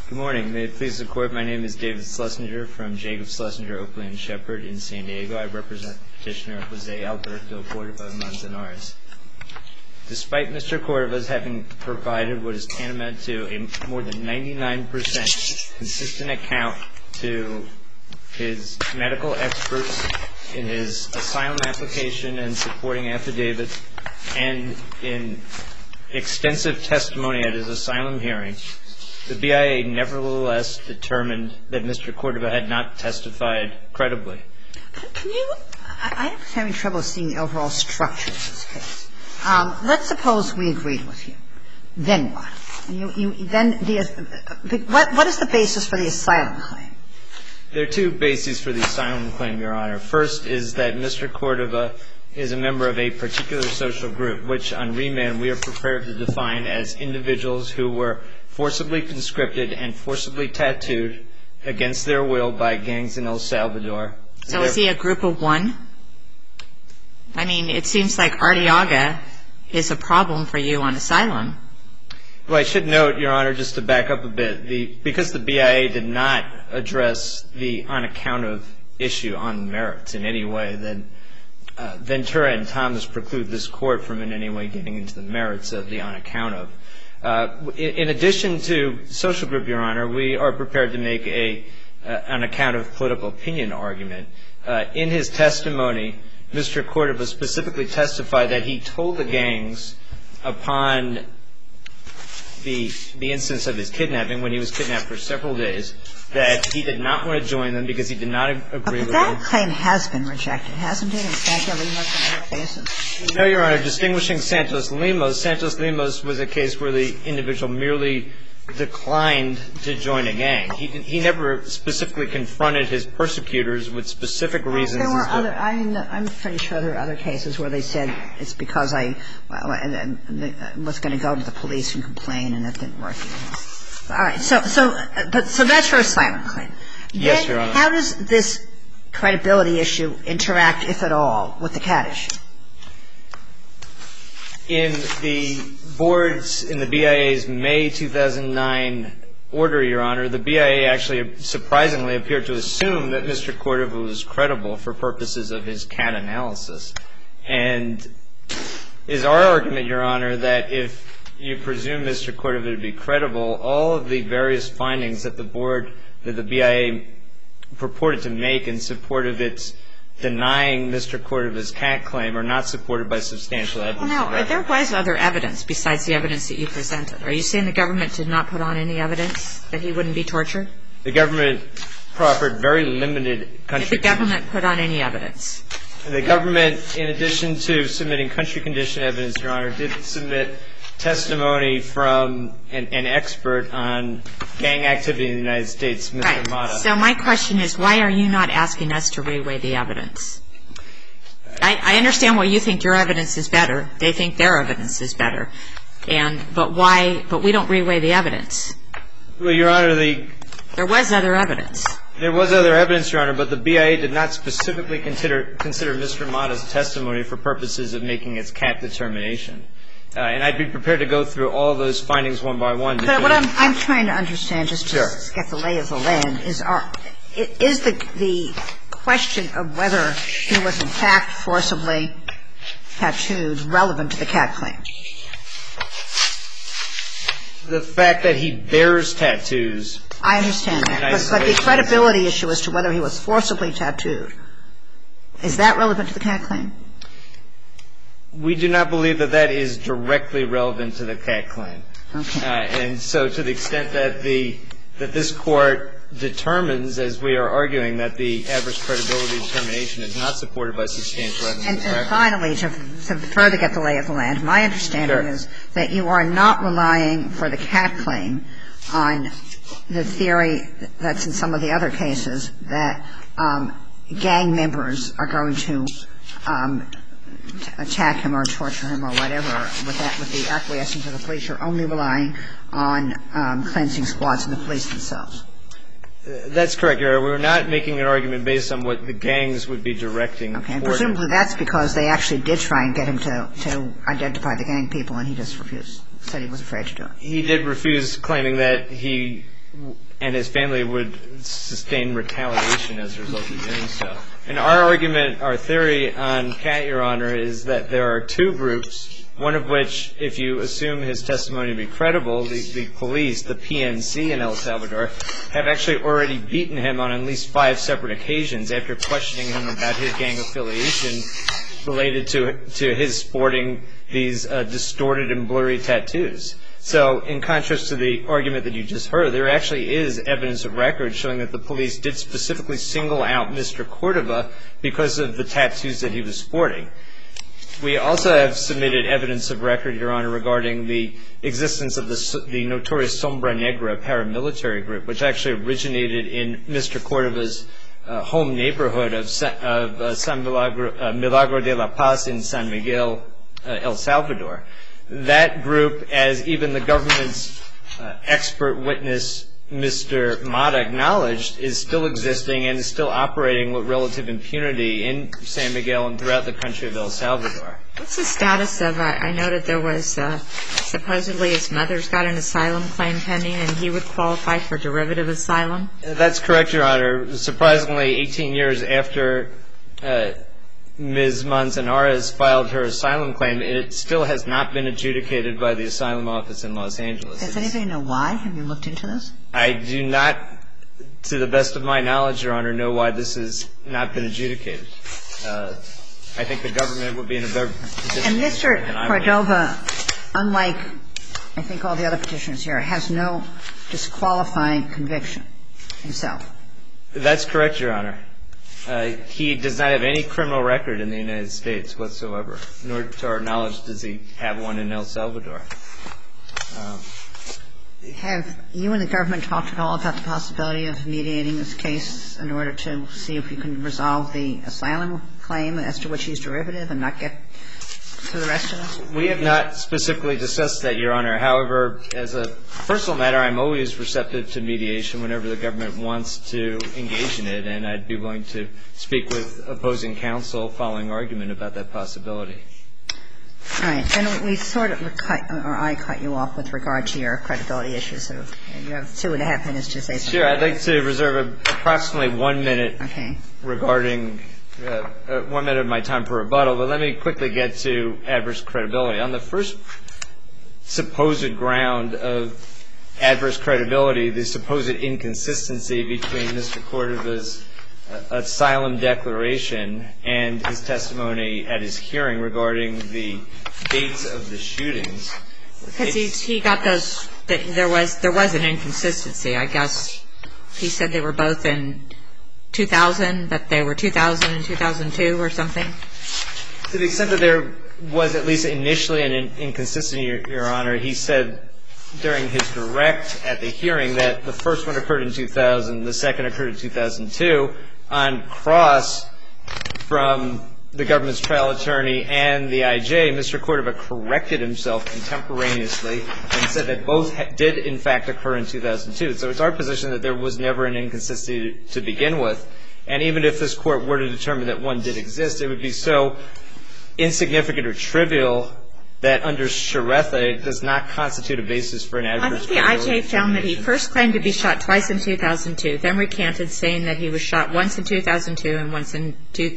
Good morning. May it please the Court, my name is David Schlesinger from Jacob Schlesinger, Oakley & Shepard in San Diego. I represent Petitioner Jose Alberto Cordova Manzanares. Despite Mr. Cordova's having provided what is tantamount to a more than 99% consistent account to his medical experts in his asylum application and supporting affidavits, and in extensive testimony at his asylum hearing, the BIA nevertheless determined that Mr. Cordova had not testified credibly. I'm having trouble seeing the overall structure of this case. Let's suppose we agreed with you. Then what? What is the basis for the asylum claim? There are two bases for the asylum claim, Your Honor. First is that Mr. Cordova is a member of a particular social group, which on remand we are prepared to define as individuals who were forcibly conscripted and forcibly tattooed against their will by gangs in El Salvador. So is he a group of one? I mean, it seems like Arteaga is a problem for you on asylum. Well, I should note, Your Honor, just to back up a bit, because the BIA did not address the on account of issue on merits in any way, then Ventura and Thomas preclude this Court from in any way getting into the merits of the on account of. In addition to social group, Your Honor, we are prepared to make an account of political opinion argument. In his testimony, Mr. Cordova specifically testified that he told the gangs upon the instance of his kidnapping, when he was kidnapped for several days, that he did not want to join them because he did not agree with them. But that claim has been rejected, hasn't it, in Santos-Limos and other cases? No, Your Honor. Distinguishing Santos-Limos, Santos-Limos was a case where the individual merely declined to join a gang. He never specifically confronted his persecutors with specific reasons. There were other. I'm pretty sure there are other cases where they said it's because I was going to go to the police and complain, and it didn't work. All right. So that's your asylum claim. Yes, Your Honor. How does this credibility issue interact, if at all, with the CAT issue? In the board's, in the BIA's May 2009 order, Your Honor, the BIA actually surprisingly appeared to assume that Mr. Cordova was credible for purposes of his CAT analysis. And is our argument, Your Honor, that if you presume Mr. Cordova to be credible, all of the various findings that the board, that the BIA purported to make in support of its denying Mr. Cordova's CAT claim are not supported by substantial evidence. Well, no, there was other evidence besides the evidence that you presented. Are you saying the government did not put on any evidence that he wouldn't be tortured? The government proffered very limited country. Did the government put on any evidence? The government, in addition to submitting country condition evidence, Your Honor, did submit testimony from an expert on gang activity in the United States, Mr. Mata. So my question is, why are you not asking us to reweigh the evidence? I understand why you think your evidence is better. They think their evidence is better. But we don't reweigh the evidence. Well, Your Honor, there was other evidence. There was other evidence, Your Honor, but the BIA did not specifically consider Mr. Mata's testimony for purposes of making its CAT determination. And I'd be prepared to go through all those findings one by one. But what I'm trying to understand, just to get the lay of the land, is the question of whether he was in fact forcibly tattooed relevant to the CAT claim? The fact that he bears tattoos. I understand that. But the credibility issue as to whether he was forcibly tattooed, is that relevant to the CAT claim? We do not believe that that is directly relevant to the CAT claim. Okay. And so to the extent that this Court determines, as we are arguing, that the adverse credibility determination is not supported by substantial evidence. And finally, to further get the lay of the land, my understanding is that you are not relying for the CAT claim on the theory that's in some of the other cases that gang members are going to attack him or torture him or whatever with the acquiescence of the police. You're only relying on cleansing squads and the police themselves. That's correct, Your Honor. We're not making an argument based on what the gangs would be directing toward him. Okay. Presumably that's because they actually did try and get him to identify the gang people and he just refused, said he was afraid to do it. He did refuse, claiming that he and his family would sustain retaliation as a result of doing so. And our argument, our theory on Cat, Your Honor, is that there are two groups, one of which, if you assume his testimony to be credible, the police, the PNC in El Salvador, have actually already beaten him on at least 5 separate occasions after questioning him about his gang affiliation related to his sporting these distorted and blurry tattoos. So in contrast to the argument that you just heard, there actually is evidence of record showing that the police did specifically single out Mr. Cordova because of the tattoos that he was sporting. We also have submitted evidence of record, Your Honor, regarding the existence of the notorious Sombra Negra paramilitary group, which actually originated in Mr. Cordova's home neighborhood of San Milagro de la Paz in San Miguel, El Salvador. That group, as even the government's expert witness, Mr. Mata, acknowledged, is still existing and is still operating with relative impunity in San Miguel and throughout the country of El Salvador. What's the status of, I noted there was supposedly his mother's got an asylum claim pending and he would qualify for derivative asylum? That's correct, Your Honor. Surprisingly, 18 years after Ms. Manzanares filed her asylum claim, it still has not been adjudicated by the asylum office in Los Angeles. Does anybody know why? Have you looked into this? I do not, to the best of my knowledge, Your Honor, know why this has not been adjudicated. I think the government would be in a better position. And Mr. Cordova, unlike I think all the other petitioners here, has no disqualifying conviction himself. That's correct, Your Honor. He does not have any criminal record in the United States whatsoever, nor to our knowledge does he have one in El Salvador. Have you and the government talked at all about the possibility of mediating this case in order to see if you can resolve the asylum claim as to which he's derivative and not get to the rest of us? We have not specifically discussed that, Your Honor. However, as a personal matter, I'm always receptive to mediation whenever the government wants to engage in it, and I'd be willing to speak with opposing counsel following argument about that possibility. All right. And we sort of I cut you off with regard to your credibility issues. So you have 2.5 minutes to say something. Sure. I'd like to reserve approximately 1 minute regarding 1 minute of my time for rebuttal. But let me quickly get to adverse credibility. On the first supposed ground of adverse credibility, the supposed inconsistency between Mr. Cordova's asylum declaration and his testimony at his hearing regarding the dates of the shootings. Because he got those, there was an inconsistency. I guess he said they were both in 2000, but they were 2000 and 2002 or something. To the extent that there was at least initially an inconsistency, Your Honor, he said during his direct at the hearing that the first one occurred in 2000, the second occurred in 2002. On cross from the government's trial attorney and the IJ, Mr. Cordova corrected himself contemporaneously and said that both did, in fact, occur in 2002. So it's our position that there was never an inconsistency to begin with. And even if this Court were to determine that one did exist, it would be so insignificant or trivial that under Sharetha it does not constitute a basis for an adverse credibility. I think the IJ found that he first claimed to be shot twice in 2002, then recanted saying that he was shot once in 2002 and once in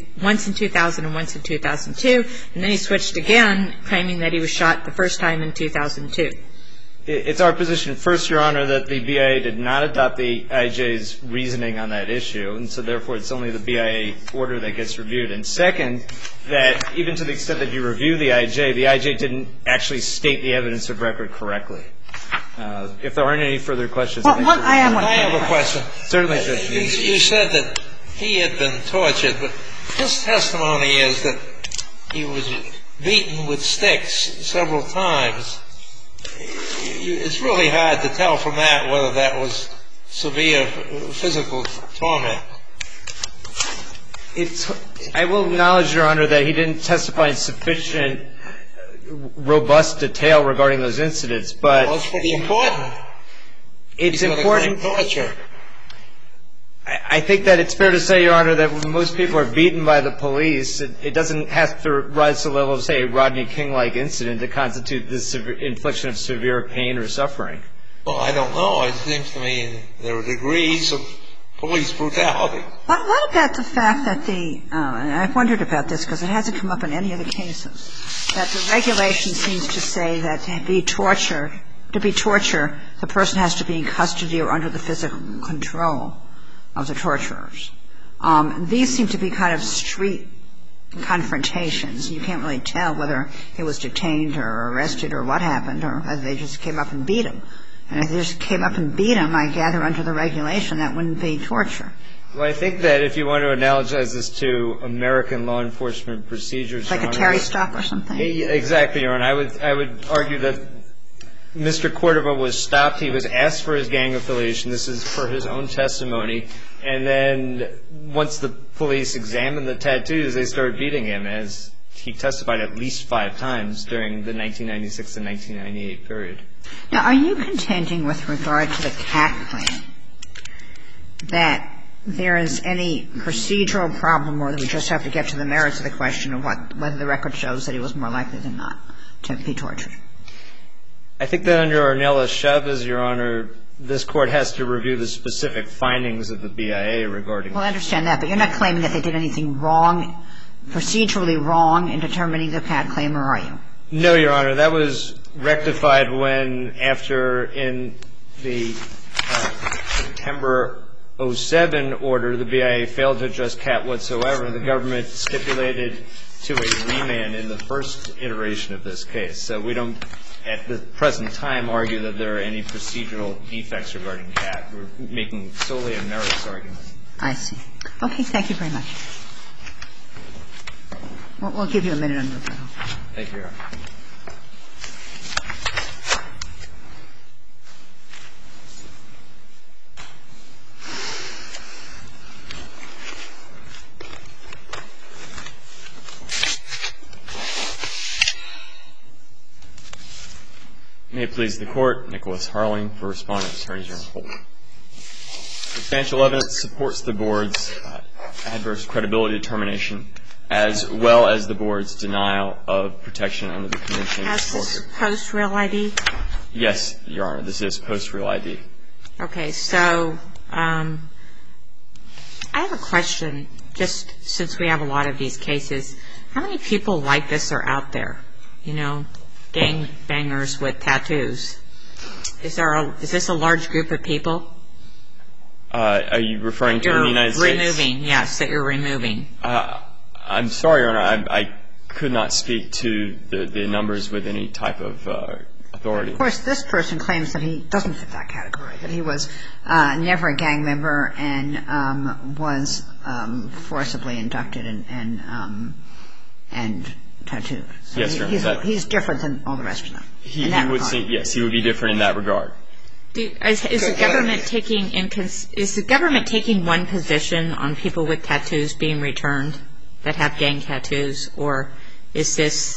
2000 and once in 2002, and then he switched again, claiming that he was shot the first time in 2002. It's our position, first, Your Honor, that the BIA did not adopt the IJ's reasoning on that issue, and so therefore it's only the BIA order that gets reviewed. And second, that even to the extent that you review the IJ didn't actually state the evidence of record correctly. If there aren't any further questions. I have a question. Certainly, Judge. You said that he had been tortured, but his testimony is that he was beaten with sticks several times. It's really hard to tell from that whether that was severe physical torment. I will acknowledge, Your Honor, that he didn't testify in sufficient robust detail regarding those incidents, but well, it's pretty important. It's important. I think that it's fair to say, Your Honor, that when most people are beaten by the police, it doesn't have to rise to the level of, say, a Rodney King-like incident to constitute this infliction of severe pain or suffering. Well, I don't know. It seems to me there are degrees of police brutality. What about the fact that and I've wondered about this because it hasn't come up in any of the cases, that the regulation seems to say that to be torture, the person has to be in custody or under the physical control of the torturers. These seem to be kind of street confrontations. You can't really tell whether he was detained or arrested or what happened, or whether they just came up and beat him. And if they just came up and beat him, I gather under the regulation that wouldn't be torture. Well, I think that if you want to analogize this to American law enforcement procedures, like a Terry stop or something. Exactly, Your Honor. I would argue that Mr. Cordova was stopped. He was asked for his gang affiliation. This is for his own testimony. And then once the police examined the tattoos, they started beating him, as he testified at least 5 times during the 1996 to 1998 period. Now, are you contending with regard to the cat claim that there is any procedural problem, or that we just have to get to the merits of the question of whether the record shows that he was more likely than not to be tortured? I think that under Ornelas-Chavez, Your Honor, this Court has to review the specific findings of the BIA regarding... Well, I understand that, but you're not claiming that they did anything wrong, procedurally wrong, in determining the cat claim, or are you? No, Your Honor. That was rectified when, after in the September 2007 order, the BIA failed to address cat whatsoever. The government stipulated to a remand in the first iteration of this case. So we don't, at the present time, argue that there are any procedural defects regarding cat. We're making solely a merits argument. I see. Okay. Thank you very much. We'll give you a minute on the phone. Thank you, Your Honor. May it please the Court, Nicholas Harling for Respondent Attorney General Holder. Substantial evidence supports the Board's adverse credibility determination, as well as the Board's denial of protection under the Convention Against Torture. Is this post-real ID? Yes, Your Honor, this is post-real ID. Okay, so I have a question, just since we have a lot of these cases. How many people like this are out there? You know, gang bangers with tattoos. Is this a large group of people? Are you referring to the United States? Removing, yes, that you're removing. I'm sorry, Your Honor, I could not speak to the numbers with any type of authority. Of course, this person claims that he doesn't fit that category, that he was never a gang member and was forcibly inducted and tattooed. So yes, Your Honor. He's different than all the rest of them. Yes, he would be different in that regard. Is the government taking one position on people with tattoos being returned that have gang tattoos, or is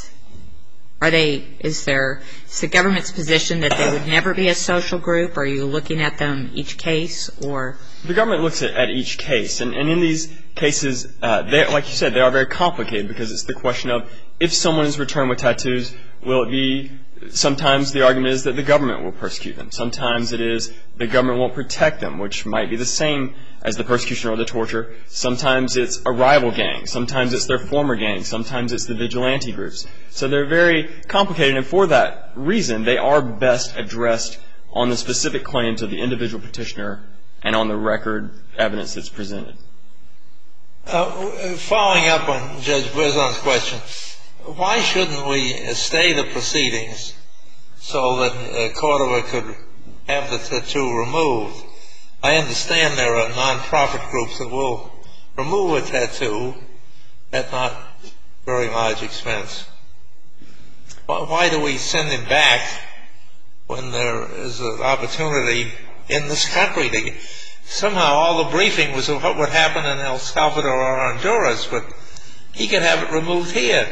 the government's position that they would never be a social group? Are you looking at them each case, or? The government looks at each case, and in these cases, like you said, they are very complicated because it's the question of if someone is returned with tattoos, will it be? Sometimes the argument is that the government will persecute them. Sometimes it is the government won't protect them, which might be the same as the persecution or the torture. Sometimes it's a rival gang. Sometimes it's their former gang. Sometimes it's the vigilante groups. So they're very complicated, and for that reason, they are best addressed on the specific claims of the individual petitioner and on the record evidence that's presented. Following up on Judge Berzon's question, why shouldn't we stay the proceedings so that Cordova could have the tattoo removed? I understand there are non-profit groups that will remove a tattoo at not very large expense. Why do we send him back when there is an opportunity in this country to somehow all the briefing was of what would happen in El Salvador or Honduras, but he could have it removed here?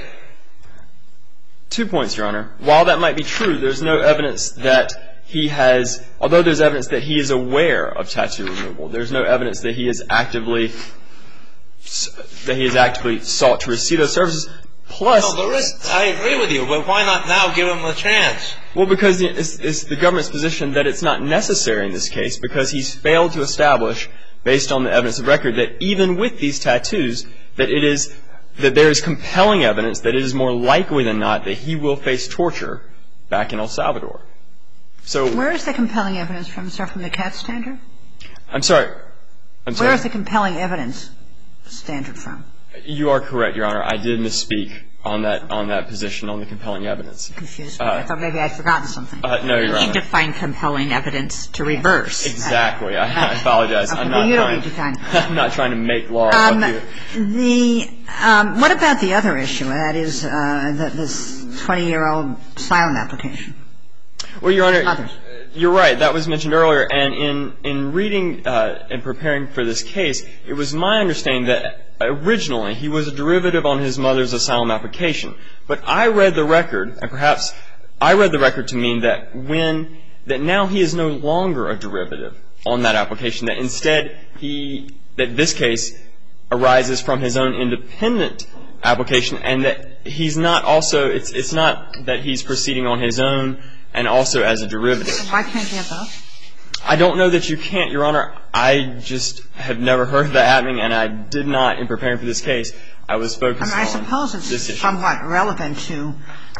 2 points, Your Honor. While that might be true, there's no evidence that he has, although there's evidence that he is aware of tattoo removal, there's no evidence that he has actively sought to receive those services. Plus, no, I agree with you, but why not now give him a chance? Well, because it's the government's position that it's not necessary in this case because he's failed to establish, based on the evidence of record, that even with these tattoos, that there is compelling evidence that it is more likely than not that he will face torture back in El Salvador. So where is the compelling evidence from, sir, from the CAT standard? I'm sorry. Where is the compelling evidence standard from? You are correct, Your Honor. I did misspeak on that position on the compelling evidence. Confused me. I thought maybe I'd forgotten something. No, Your Honor. You need to find compelling evidence to reverse. Exactly. I apologize. Okay, I'm not trying to make law up here. What about the other issue? That is this 20-year-old asylum application. Well, Your Honor, you're right. That was mentioned earlier. And in reading and preparing for this case, it was my understanding that originally he was a derivative on his mother's asylum application. But I read the record, and perhaps I read the record to mean that now he is no longer a derivative on that application, that instead that this case arises from his own independent application, and that he's not also, it's not that he's proceeding on his own and also as a derivative. Why can't you have both? I don't know that you can't, Your Honor. I just have never heard of that happening, and I did not, in preparing for this case, I was focused on this issue. I suppose it's somewhat relevant to,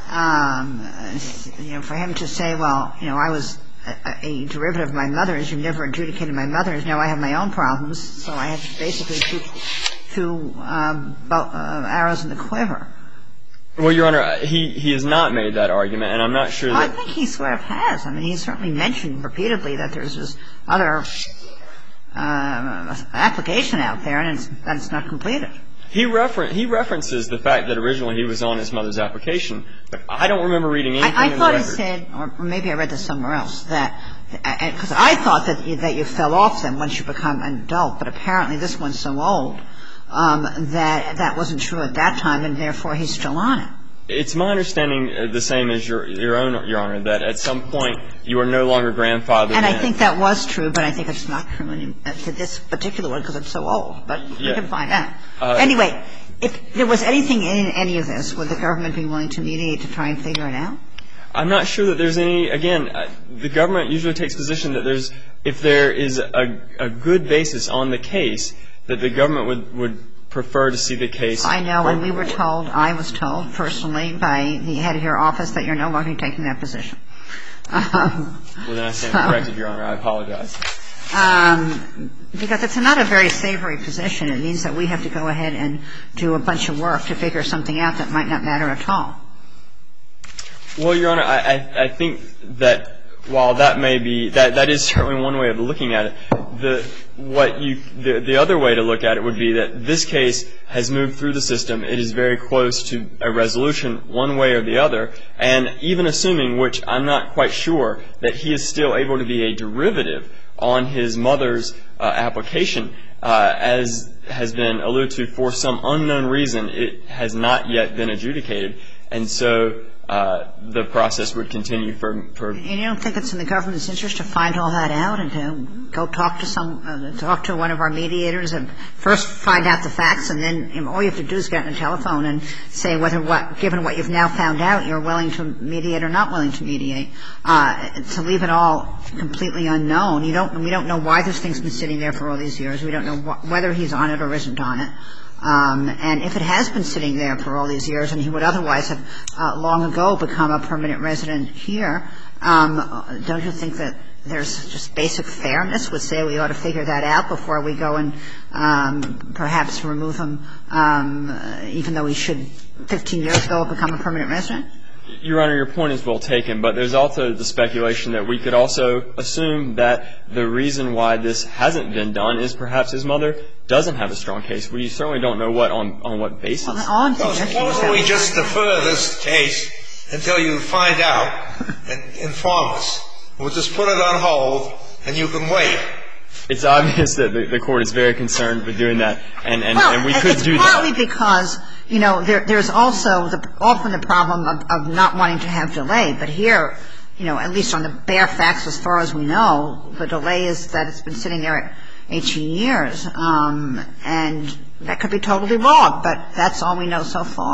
for him to say, well, I was a derivative of my mother's. You've never adjudicated my mother's. Now I have my own problems, so I have basically two arrows in the quiver. Well, Your Honor, he has not made that argument, and I'm not sure that... I think he sort of has. I mean, he's certainly mentioned repeatedly that there's this other application out there, and it's not completed. He references the fact that originally he was on his mother's application, but I don't remember reading anything in the record. I thought he said, or maybe I read this somewhere else, that because I thought that you fell off them once you become an adult, but apparently this one's so old that wasn't true at that time, and therefore he's still on it. It's my understanding, the same as your own, Your Honor, that at some point you are no longer grandfathered. And I think that was true, but I think it's not true to this particular one because it's so old. But we can find out. Anyway, if there was anything in any of this, would the government be willing to mediate to try and figure it out? I'm not sure that there's any. Again, the government usually takes position that if there is a good basis on the case, that the government would prefer to see the case. I know, and I was told personally by the head of your office that you're no longer taking that position. Well, then I stand corrected, Your Honor. I apologize. Because it's not a very savory position. It means that we have to go ahead and do a bunch of work to figure something out that might not matter at all. Well, Your Honor, I think that while that may be, that is certainly one way of looking at it, the other way to look at it would be that this case has moved through the system. It is very close to a resolution one way or the other. And even assuming, which I'm not quite sure, that he is still able to be a derivative on his mother's application, as has been alluded to, for some unknown reason, it has not yet been adjudicated. And so the process would continue for. And you don't think it's in the government's interest to find all that out and to go talk to one of our mediators and first find out the facts, and then all you have to do is get on the telephone and say given what you've now found out, you're willing to mediate or not willing to mediate. To leave it all completely unknown, we don't know why this thing's been sitting there for all these years. We don't know whether he's on it or isn't on it. And if it has been sitting there for all these years and he would otherwise have long ago become a permanent resident here, don't you think that there's just basic fairness would say we ought to figure that out before we go and perhaps remove him, even though he should 15 years ago have become a permanent resident? Your Honor, your point is well taken, but there's also the speculation that we could also assume that the reason why this hasn't been done is perhaps his mother doesn't have a strong case. We certainly don't know on what basis. Well, suppose we just defer this case until you find out and inform us. We'll just put it on hold and you can wait. It's obvious that the Court is very concerned with doing that, and we could do that. It's partly because, there's also often the problem of not wanting to have delay. But here, at least on the bare facts as far as we know, the delay is that it's been sitting there 18 years. And that could be totally wrong, but that's all we know so far.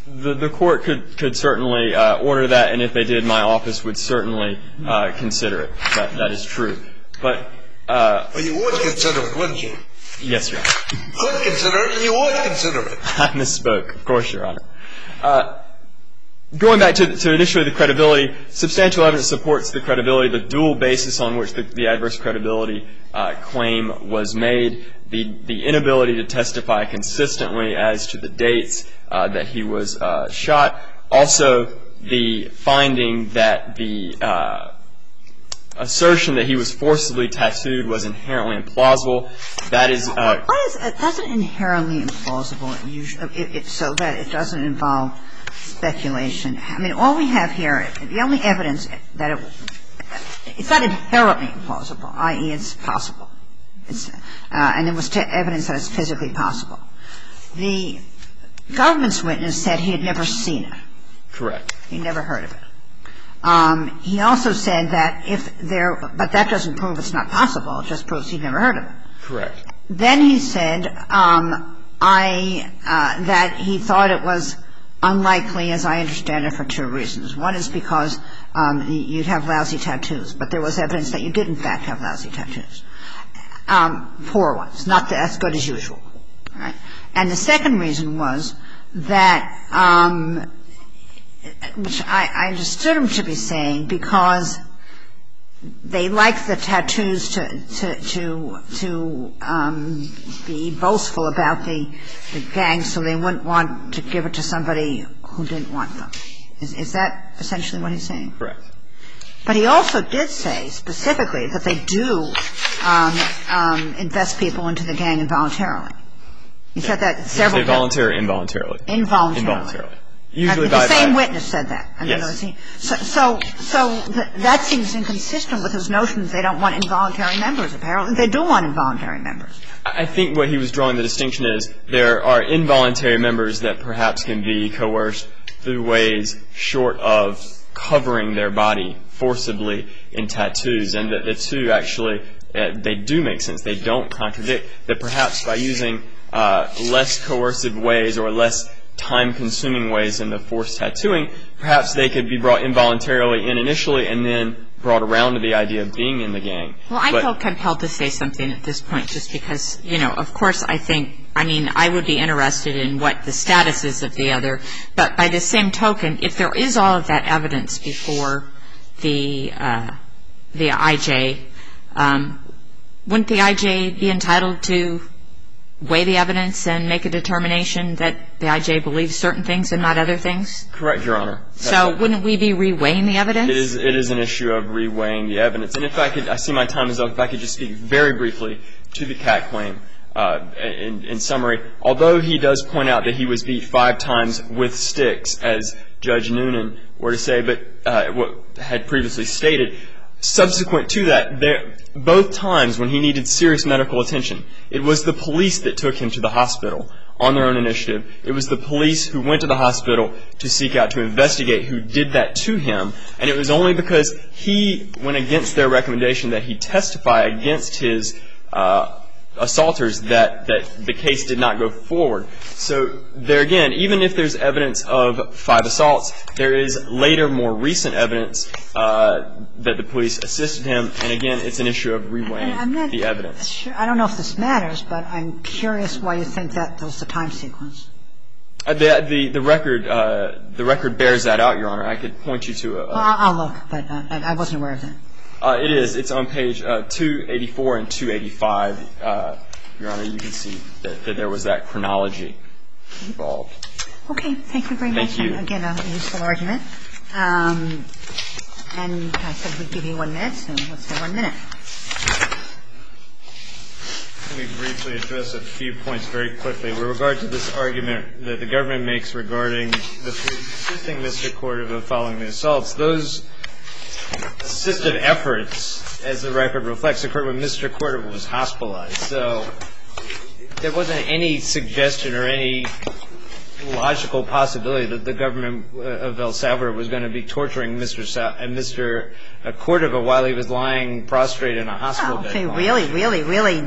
The court could certainly order that, and if they did, my office would certainly consider it. That is true. But well, you would consider it, wouldn't you? Yes, Your Honor. You could consider it, and you would consider it. I misspoke, of course, Your Honor. Going back to initially the credibility, substantial evidence supports the credibility, the dual basis on which the adverse credibility claim was made, the inability to testify consistently as to the dates that he was shot, also the finding that the assertion that he was forcibly tattooed was inherently implausible. That is that's inherently implausible, so that it doesn't involve speculation. I mean, all we have here, the only evidence that it's not inherently implausible, i.e., it's possible. And there was evidence that it's physically possible. The government's witness said he had never seen it. correct. He never heard of it. He also said that but that doesn't prove it's not possible. It just proves he'd never heard of it. Correct. Then he said that he thought it was unlikely, as I understand it, for two reasons. One is because you'd have lousy tattoos, but there was evidence that you did, in fact, have lousy tattoos. Poor ones, not as good as usual. Right? And the second reason was that, which I understood him to be saying, because they like the tattoos to be boastful about the gang, so they wouldn't want to give it to somebody who didn't want them. Is that essentially what he's saying? Correct. But he also did say specifically that they do invest people into the gang involuntarily. He said that several times. Voluntarily or involuntarily? Involuntarily. Usually the by same witness said that. Yes. So that seems inconsistent with his notion that they don't want involuntary members. Apparently they do want involuntary members. I think what he was drawing the distinction is there are involuntary members that perhaps can be coerced through ways short of covering their body forcibly in tattoos, and that the two actually, they do make sense. They don't contradict. That perhaps by using less coercive ways or less time-consuming ways in the forced tattooing, perhaps they could be brought involuntarily in initially and then brought around to the idea of being in the gang. Well, I felt compelled to say something at this point just because, of course I would be interested in what the status is of the other, but by the same token, if there is all of that evidence before the IJ, wouldn't the IJ be entitled to weigh the evidence and make a determination that the IJ believes certain things and not other things? Correct, Your Honor. So wouldn't we be reweighing the evidence? It is an issue of reweighing the evidence. And if I could, I see my time is up, if I could just speak very briefly to the Cat claim. In summary, although he does point out that he was beat 5 times with sticks, as Judge Noonan were to say, but what had previously stated, subsequent to that, both times when he needed serious medical attention, it was the police that took him to the hospital on their own initiative. It was the police who went to the hospital to seek out, to investigate who did that to him. And it was only because he went against their recommendation that he testify against his assaulters that the case did not go forward. So there again, even if there's evidence of 5 assaults, there is later, more recent evidence that the police assisted him. And again, it's an issue of reweighing the evidence. Sure. I don't know if this matters, but I'm curious why you think that was the time sequence. The record bears that out, Your Honor. I could point you to a... I'll look, but I wasn't aware of that. It is. It's on page 284 and 285, Your Honor. You can see that there was that chronology involved. Okay. Thank you very much. Thank you. Again, a useful argument. And I said we'd give you 1 minute, so let's go 1 minute. Let me briefly address a few points very quickly. With regard to this argument that the government makes regarding the police assisting Mr. Cordova following the assaults, those assisted efforts, as the record reflects, occurred when Mr. Cordova was hospitalized. So there wasn't any suggestion or any logical possibility that the government of El Salvador was going to be torturing Mr. Cordova while he was lying prostrate in a hospital bed. If they really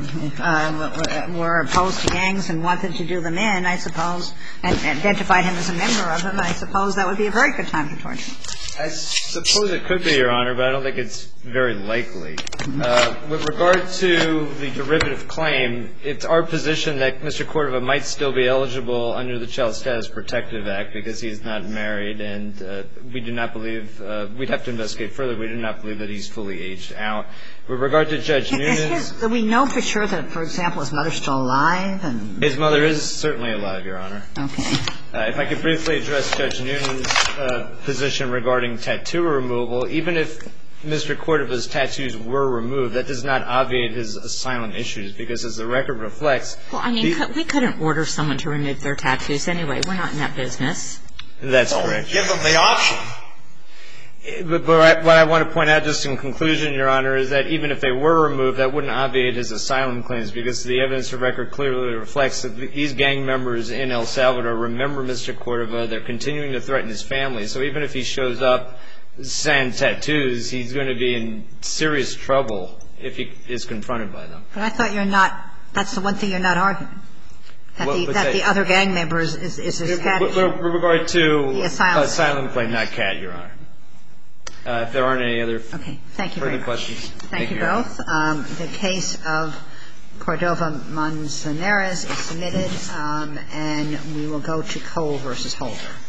were opposed to gangs and wanted to do them in, I suppose, and identified him as a member of them, I suppose that would be a very good time to torture him. I suppose it could be, Your Honor, but I don't think it's very likely. With regard to the derivative claim, it's our position that Mr. Cordova might still be eligible under the Child Status Protective Act because he's not married, and we do not believe we'd have to investigate further. We do not believe that he's fully aged out. With regard to Judge Noonan, do we know for sure that, for example, his mother's still alive? His mother is certainly alive, Your Honor. Okay. If I could briefly address Judge Noonan's position regarding tattoo removal, even if Mr. Cordova's tattoos were removed, that does not obviate his asylum issues because, as the record reflects... Well, I mean, we couldn't order someone to remove their tattoos anyway. We're not in that business. That's correct. Give them the option. But what I want to point out just in conclusion, Your Honor, is that even if they were removed, that wouldn't obviate his asylum claims because the evidence of record clearly reflects that these gang members in El Salvador remember Mr. Cordova. They're continuing to threaten his family. So even if he shows up sans tattoos, he's going to be in serious trouble if he is confronted by them. But I thought you're not – that's the one thing you're not arguing, that the other gang members is his cat. With regard to the asylum claim, not cat, Your Honor. If there aren't any other further questions. Thank you both. The case of Cordova-Manzanares is submitted, and we will go to Cole v. Holder.